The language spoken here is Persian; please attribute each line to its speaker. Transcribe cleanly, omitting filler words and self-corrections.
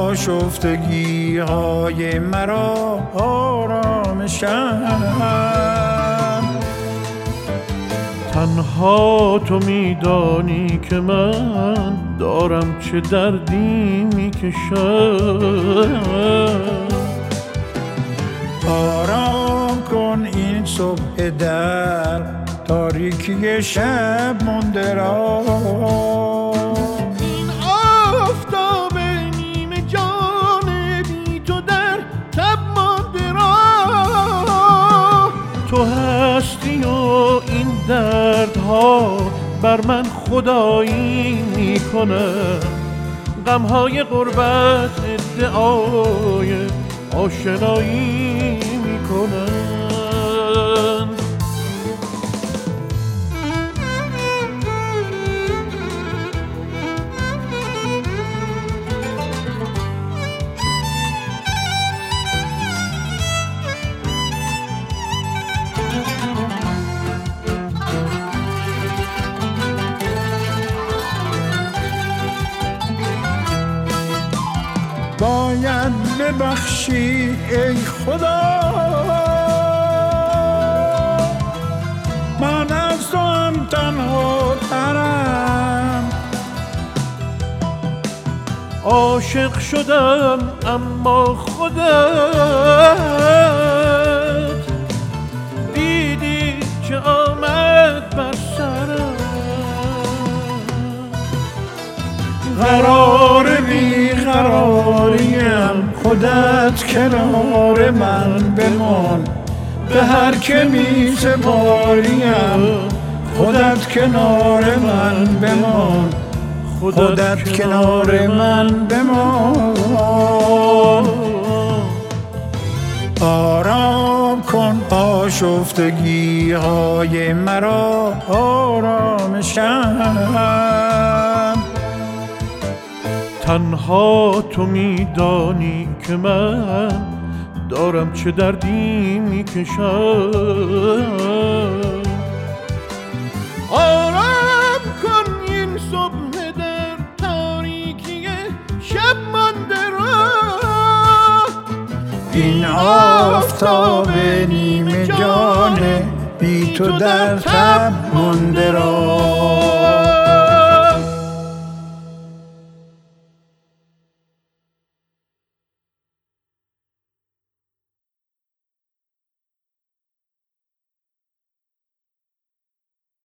Speaker 1: آشفتگی های مرا آرامشم.
Speaker 2: تنها تو میدانی که من دارم چه دردی میکشم.
Speaker 1: آرام کن این صبح در تاریکی شب مانده را.
Speaker 2: این آفتاب نیمه جان بی تو در تب مانده را. تو هستی و این دردها بر من خدایی میکنه. غمهای غربت ادعای آشنایی میکنن.
Speaker 1: باید ببخشی ای خدا، من از تو هم تنها ترم.
Speaker 2: عاشق شدم اما خودت دیدی چه آمد بر سرم.
Speaker 1: قرار بیقراریم خودت کنار من بمان. به هر که می سپاریم خودت کنار من بمان. خودت کنار من بمان. آرام کن آشفتگی های مرا آرامشم.
Speaker 2: تنها تو میدانی که من دارم چه دردی میکشم. آرام کن این صبح در تاریکی شب مانده را.
Speaker 1: این آفتاب نیمه جان بی تو در تب مانده را.